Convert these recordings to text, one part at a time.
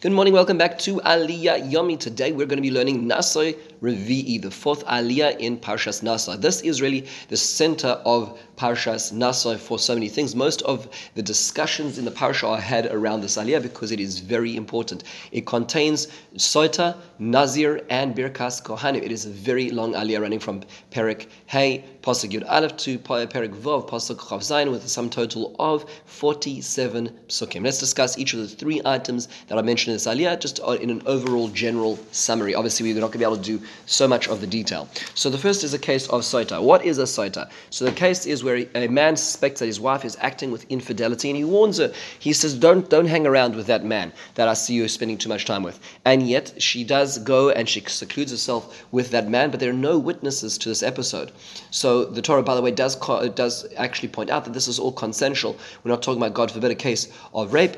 Good morning, welcome back to Aliyah Yomi. Today we're going to be learning Nasoi Revi'i, the fourth Aliyah in Parshas Naso. This is really the center of Parshas Naso for so many things. Most of the discussions in the Parsha are had around this Aliyah because it is very important. It contains Sota, Nazir, and Birkas Kohanim. It is a very long Aliyah running from Perek Hey, Pasuk Yud Aleph to Perek Vov, Pasuk Chav Zayin, with a sum total of 47 psukim. Let's discuss each of the three items that I mentioned in this Aliyah, just in an overall general summary. Obviously, we're not going to be able to do so much of the detail. So the first is a case of Sota. What is a Sota? So the case is where a man suspects that his wife is acting with infidelity, and he warns her. He says, don't hang around with that man that I see you spending too much time with. And yet she does go and she secludes herself with that man, but there are no witnesses to this episode. So the Torah, by the way, does actually point out that this is all consensual. We're not talking about, God forbid, a case of rape.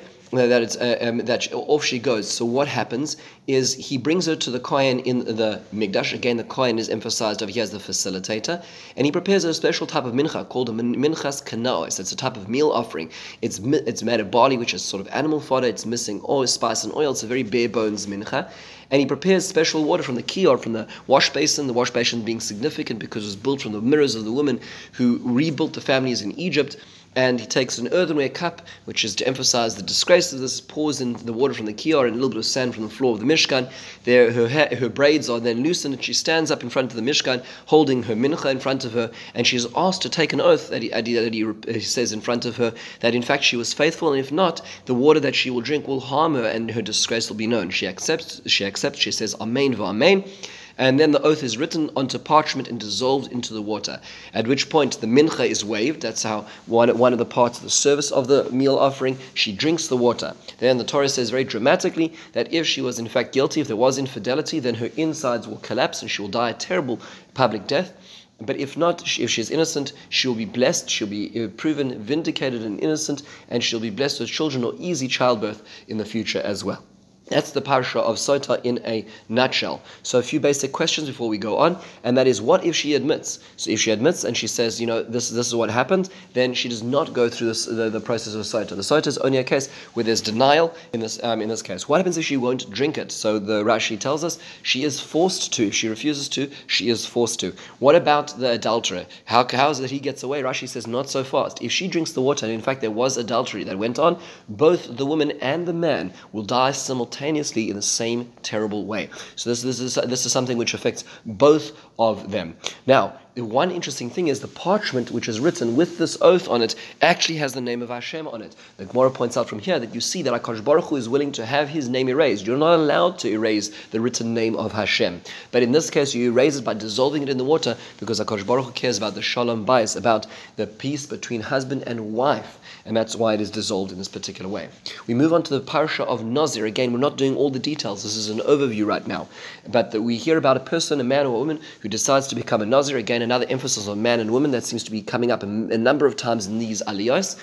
That off she goes. So what happens is he brings her to the Kohen in the Mikdash. Again, the Kohen is emphasized over here as the facilitator, and he prepares a special type of mincha called a minchas kanaos. It's a type of meal offering. It's made of barley, which is sort of animal fodder. It's missing oil, spice, and oil. It's a very bare bones mincha. And he prepares special water from the kior, from the wash basin being significant because it was built from the mirrors of the women who rebuilt the families in Egypt. And he takes an earthenware cup, which is to emphasize the disgrace of this, pours in the water from the kior and a little bit of sand from the floor of the Mishkan. There, her braids are then loosened, and she stands up in front of the Mishkan, holding her mincha in front of her, and she is asked to take an oath that he says in front of her that in fact she was faithful, and if not, the water that she will drink will harm her, and her disgrace will be known. She accepts. She says, Amen v'Amen. And then the oath is written onto parchment and dissolved into the water. At which point the mincha is waved. That's how one of the parts of the service of the meal offering. She drinks the water. Then the Torah says very dramatically that if she was in fact guilty, if there was infidelity, then her insides will collapse and she will die a terrible public death. But if not, if she is innocent, she will be blessed, she'll be proven vindicated and innocent, and she'll be blessed with children or easy childbirth in the future as well. That's the parsha of Sota in a nutshell. So a few basic questions before we go on, and that is, what if she admits? So if she admits and she says, this is what happened, then she does not go through the process of Sota. The Sota is only a case where there's denial in this case. What happens if she won't drink it? So the Rashi tells us she is forced to. If she refuses to, she is forced to. What about the adulterer? How is it that he gets away? Rashi says not so fast. If she drinks the water, and in fact there was adultery that went on, both the woman and the man will die simultaneously in the same terrible way. So this is something which affects both of them. Now, the one interesting thing is the parchment which is written with this oath on it actually has the name of Hashem on it. The Gemara points out from here that you see that HaKadosh Baruch Hu is willing to have his name erased. You're not allowed to erase the written name of Hashem. But in this case, you erase it by dissolving it in the water, because HaKadosh Baruch Hu cares about the shalom bayis, about the peace between husband and wife. And that's why it is dissolved in this particular way. We move on to the parsha of Nazir. Again, we're not doing all the details. This is an overview right now. But we hear about a person, a man or a woman, who decides to become a Nazir. Again, another emphasis on man and woman that seems to be coming up a number of times in these aliyahs.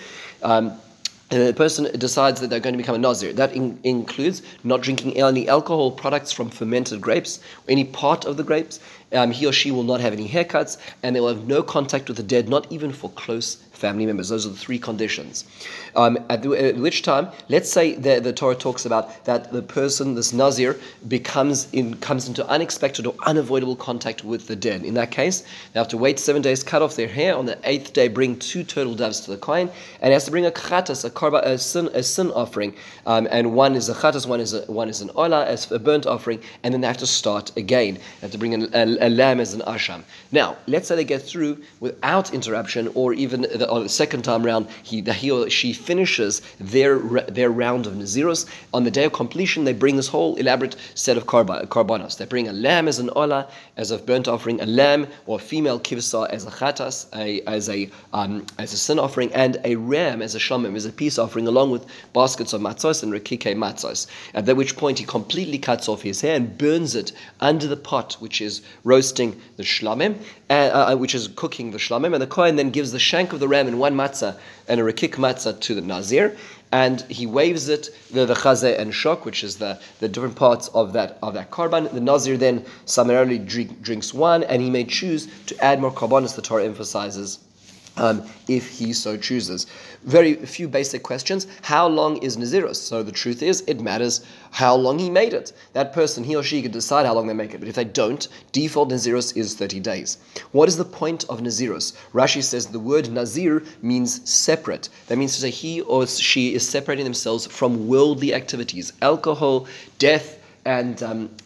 The person decides that they're going to become a Nazir. That includes not drinking any alcohol products from fermented grapes, any part of the grapes. He or she will not have any haircuts, and they will have no contact with the dead, not even for close family members. Those are the three conditions. At which time, let's say the Torah talks about that the person, this Nazir, comes into unexpected or unavoidable contact with the dead. In that case, they have to wait 7 days, cut off their hair. On the 8th day, bring 2 turtle doves to the Kohen, and he has to bring a chatas, a sin offering, and one is a chatas, one is an olah, as a burnt offering, and then they have to start again. They have to bring a lamb as an asham. Now, let's say they get through without interruption, or even on the second time round, he or she finishes their round of Nazirus. On the day of completion, they bring this whole elaborate set of karbanos. They bring a lamb as an olah, as a burnt offering, a lamb or female kivsa as a chatas, as a sin offering, and a ram as a shamim, as a peace offering, along with baskets of matzos and rekike matzos. At which point, he completely cuts off his hair and burns it under the pot, which is roasting the shlamim, which is cooking the shlamim, and the Kohen then gives the shank of the ram and one matzah and a rekik matzah to the Nazir, and he waves it, the chazeh and shok, which is the different parts of that karban. The Nazir then summarily drinks one, and he may choose to add more karbanos. The Torah emphasizes if he so chooses. Very few basic questions. How long is Nazirus? So the truth is, it matters how long he made it. That person, he or she, can decide how long they make it. But if they don't, default Nazirus is 30 days. What is the point of Nazirus? Rashi says the word Nazir means separate. That means to say he or she is separating themselves from worldly activities, alcohol, death, and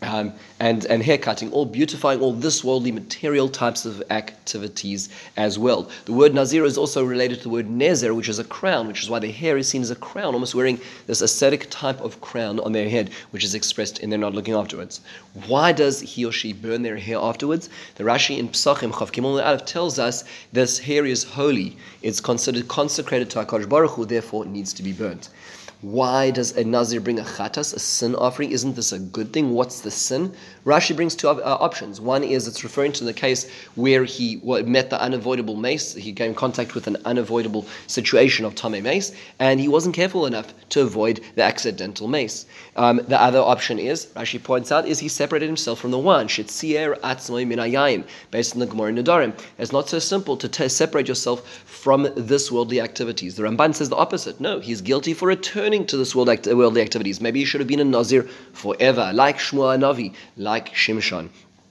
hair cutting, all beautifying all this worldly material types of activities as well. The word Nazir is also related to the word Nezer, which is a crown, which is why their hair is seen as a crown, almost wearing this ascetic type of crown on their head, which is expressed in their not looking afterwards. Why does he or she burn their hair afterwards? The Rashi in Psachim Chav Gimel Aleph tells us this hair is holy. It's considered consecrated to HaKadosh Baruch Hu, therefore it needs to be burnt. Why does a Nazir bring a chatas, a sin offering? Isn't this a good thing? What's the sin? Rashi brings two options. One is it's referring to the case where he met the unavoidable mace. He came in contact with an unavoidable situation of tamei mace, and he wasn't careful enough to avoid the accidental mace. The other option is, Rashi points out, is he separated himself from the wine. Shetzier atzmoi min hayayim, based on the Gemara in Nedarim. It's not so simple to separate yourself from this worldly activities. The Ramban says the opposite. No, he's guilty for returning to this worldly activities. Maybe he should have been a Nazir forever, like Shmuel Hanavi, like Shimshon.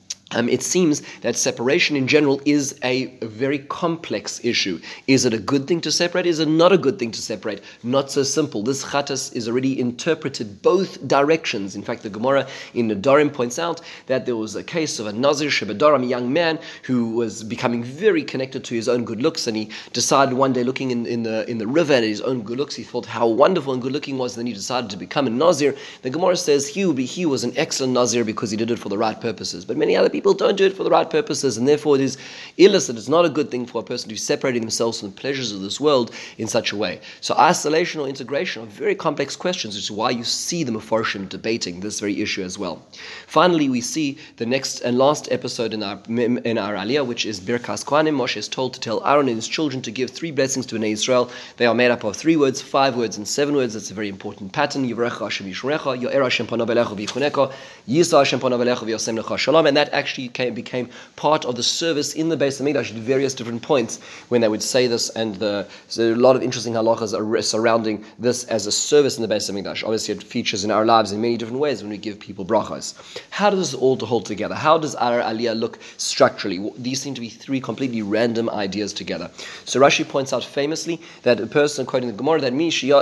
It seems that separation in general is a very complex issue. Is it a good thing to separate? Is it not a good thing to separate? Not so simple. This chatas is already interpreted both directions. In fact, the Gemara in Nedarim points out that there was a case of a Nazir Shebedaram, a young man who was becoming very connected to his own good looks, and he decided one day, looking in the river at his own good looks, he thought how wonderful and good looking he was, and then he decided to become a Nazir. The Gemara says he was an excellent Nazir because he did it for the right purposes. But many other people don't do it for the right purposes, and therefore it is illicit. It's not a good thing for a person to separate themselves from the pleasures of this world in such a way. So isolation or integration are very complex questions, which is why you see the Mefarshim debating this very issue as well. Finally, we see the next and last episode in our Aliyah, which is Birkas Kohanim. Moshe is told to tell Aaron and his children to give 3 blessings to Bnei Israel. They are made up of 3 words, 5 words, and 7 words. It's a very important pattern. Yivrecha Hashem Yishmerecha, Yo'er Hashem Panav Elecha V'Yichuneka, Yisa Hashem Panav Elecha V'Yasem Lecha Shalom, and that actually became part of the service in the Beis Hamikdash at various different points when they would say this, and so a lot of interesting halachas are surrounding this as a service in the Beis Hamikdash. Obviously, it features in our lives in many different ways when we give people brachas. How does this all hold together? How does our aliyah look structurally? These seem to be 3 completely random ideas together. So Rashi points out famously that a person, quoting the Gemara, that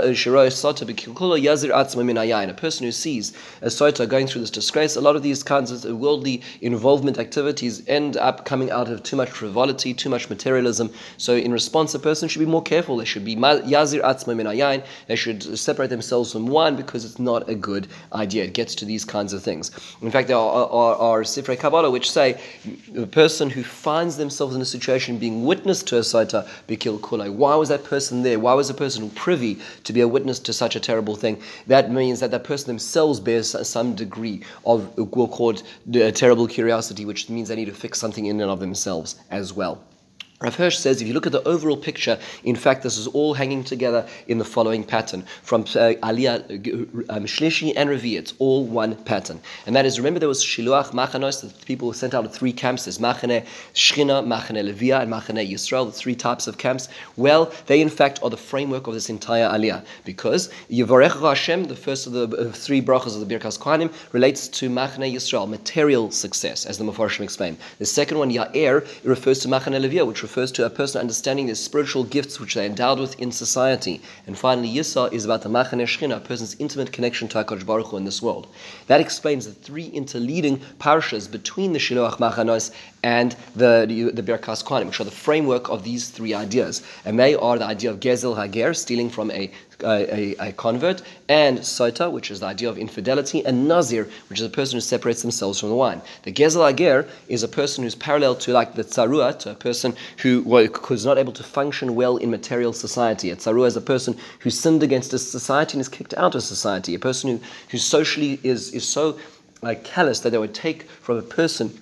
a person who sees a sota going through this disgrace, a lot of these kinds of worldly involvement activities end up coming out of too much frivolity, too much materialism. So in response, a person should be more careful. They should be yazir atzma min hayayin. They should separate themselves from wine because it's not a good idea. It gets to these kinds of things. In fact, there are Sifrei Kabbalah which say a person who finds themselves in a situation being witness to a sota bikil kulai. Why was that person there? Why was the person privy to be a witness to such a terrible thing? That means that that person themselves bears some degree of, we'll call it, terrible curiosity, which means they need to fix something in and of themselves as well. Rav Hirsch says, if you look at the overall picture, in fact, this is all hanging together in the following pattern. From Aliyah, Shlishi and Revi, it's all one pattern. And that is, remember there was Shiluach, Machanos, the people were sent out of 3 camps. There's Machane Shechina, Machane Leviah, and Machane Yisrael, the 3 types of camps. Well, they in fact are the framework of this entire Aliyah. Because Yivarecha Hashem, the first of the 3 brachas of the Birkas Kohanim, relates to Machane Yisrael, material success, as the Mefarshim explain. The second one, Ya'er, refers to Machane Leviah, which refers to a person understanding the spiritual gifts which they're endowed with in society. And finally, Yisa is about the Machane Shechina, a person's intimate connection to HaKadosh Baruch Hu in this world. That explains the 3 interleading parshas between the Shiluach Machanos and the Birkas Kohanim, which are the framework of these 3 ideas. And they are the idea of Gezel Hager, stealing from a convert, and Sota, which is the idea of infidelity, and Nazir, which is a person who separates themselves from the wine. The Gezel Hager is a person who's parallel to, like the Tzarua, to a person who was not able to function well in material society. A Tzarua is a person who sinned against a society and is kicked out of society. A person who socially is so callous that they would take from a person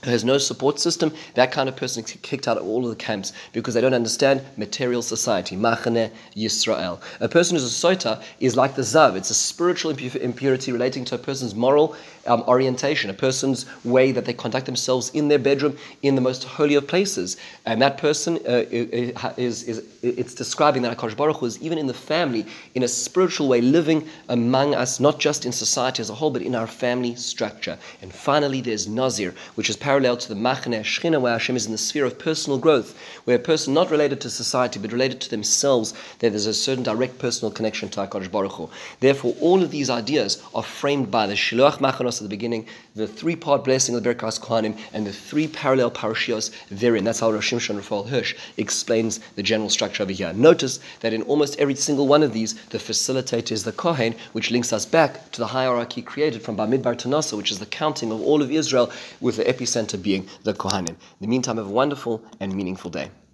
who has no support system, that kind of person is kicked out of all of the camps because they don't understand material society. Machane Yisrael. A person who's a sota is like the zav. It's a spiritual impurity relating to a person's moral orientation, a person's way that they conduct themselves in their bedroom, in the most holy of places. And that person it's describing that HaKadosh Baruch Hu is even in the family, in a spiritual way, living among us, not just in society as a whole, but in our family structure. And finally, there's Nazir, which is parallel to the Machane Shechina, where Hashem is in the sphere of personal growth, where a person not related to society, but related to themselves, there's a certain direct personal connection to HaKadosh Baruch Hu. Therefore, all of these ideas are framed by the Shiluach Machanos at the beginning, the three-part blessing of the Birkas Kohanim, and the three parallel parashios therein. That's how Rosh Shimshon Raphael Hirsch explains the general structure over here. Notice that in almost every single one of these, the facilitator is the Kohen, which links us back to the hierarchy created from Bamidbar to Nasa, which is the counting of all of Israel, with the epicenter being the Kohanim. In the meantime, have a wonderful and meaningful day.